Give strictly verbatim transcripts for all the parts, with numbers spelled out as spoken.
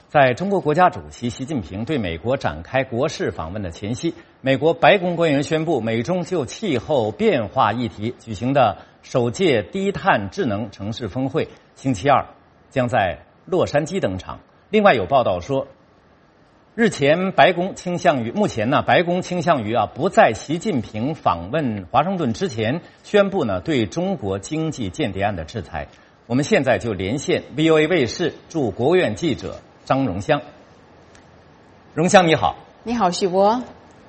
在中国国家主席习近平对美国展开国事访问的前夕，美国白宫官员宣布，美中就气候变化议题举行的首届低碳智能城市峰会，星期二将在洛杉矶登场。另外有报道说，日前白宫倾向于目前呢，白宫倾向于啊不在习近平访问华盛顿之前宣布呢对中国经济间谍案的制裁。我们现在就连线 V O A 卫视驻国务院记者张荣香。荣香你好。 你好，许博。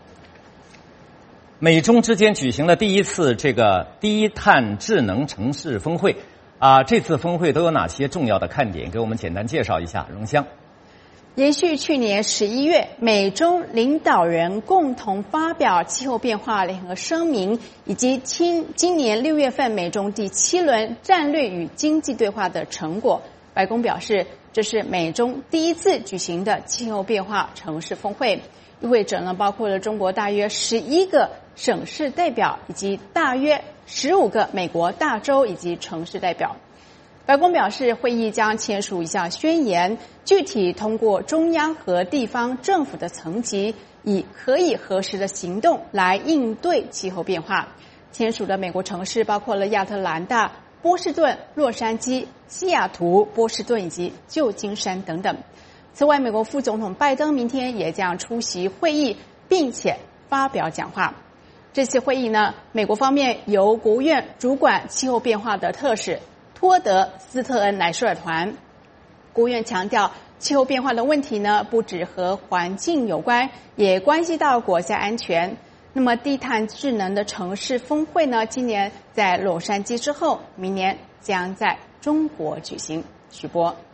美中之间举行了第一次这个低碳智能城市峰会啊，这次峰会都有哪些重要的看点？给我们简单介绍一下，荣香。 延续去年十一月美中领导人共同发表气候变化联合声明，以及今今年六月份美中第七轮战略与经济对话的成果，白宫表示这是美中第一次举行的气候变化城市峰会，与会者呢包括了中国大约十一个省市代表，以及大约十五个美国大州以及城市代表。白宫表示，会议将签署一项宣言，具体通过中央和地方政府的层级，以可以核实的行动来应对气候变化。签署的美国城市包括了亚特兰大、波士顿、洛杉矶、西雅图、波士顿以及旧金山等等。此外，美国副总统拜登明天也将出席会议，并且发表讲话。这次会议呢，美国方面由国务院主管气候变化的特使托德斯特恩来率团。国务院强调，气候变化的问题呢，不只和环境有关，也关系到国家安全。那么，低碳智能的城市峰会呢，今年在洛杉矶之后，明年将在中国举行。许波。